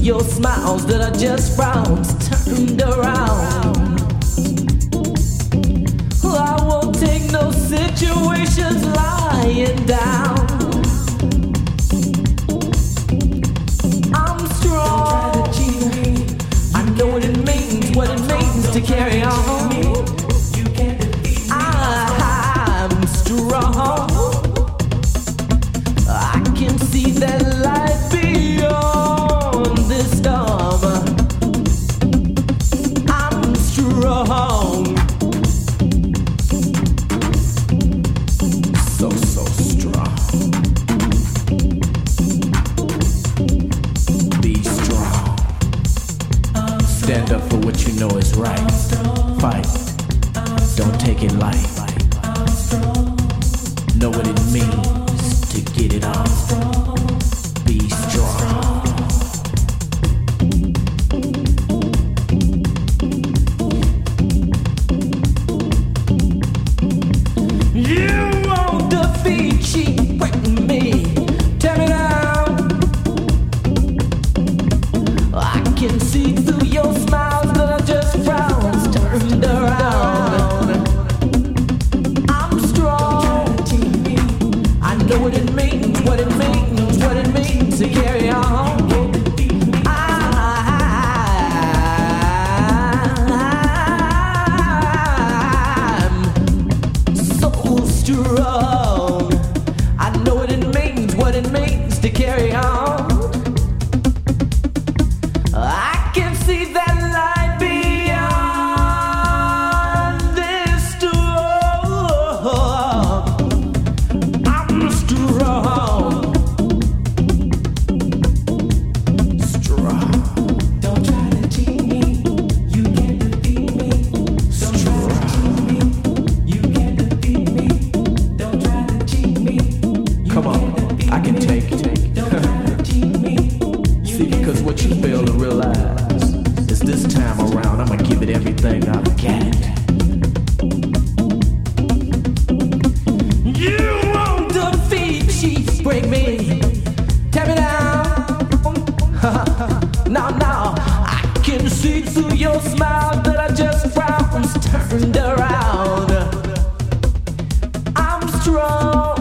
your smiles that are just frowns turned around. I won't take no situations lying down. I'm strong. I know what it means to carry on. I'm strong. I can see that light beyond this storm. I'm strong. So strong. Be strong. Stand up for what you know is right. Fight. Don't take it light. Know what it means to get it on. Be strong. You won't defeat, cheat, break me, tear me down. I can see through your smiles that are just frowns turned around. I'm strong. I know what it means to carry on. I'm so strong. I know what it means to carry on. I can see that light beyond this storm. I'm strong. Strong. Don't try to cheat me. You can't defeat me. Don't try to cheat me. You can't defeat me. Don't try to cheat me. Come on, I can take it. Don't try to cheat me. See, because what you fail to realize is this time around I'ma give it everything I've got. You won't defeat, cheat, break me, tear me down. No, I can see through your smile that I just frowns turned around. I'm strong.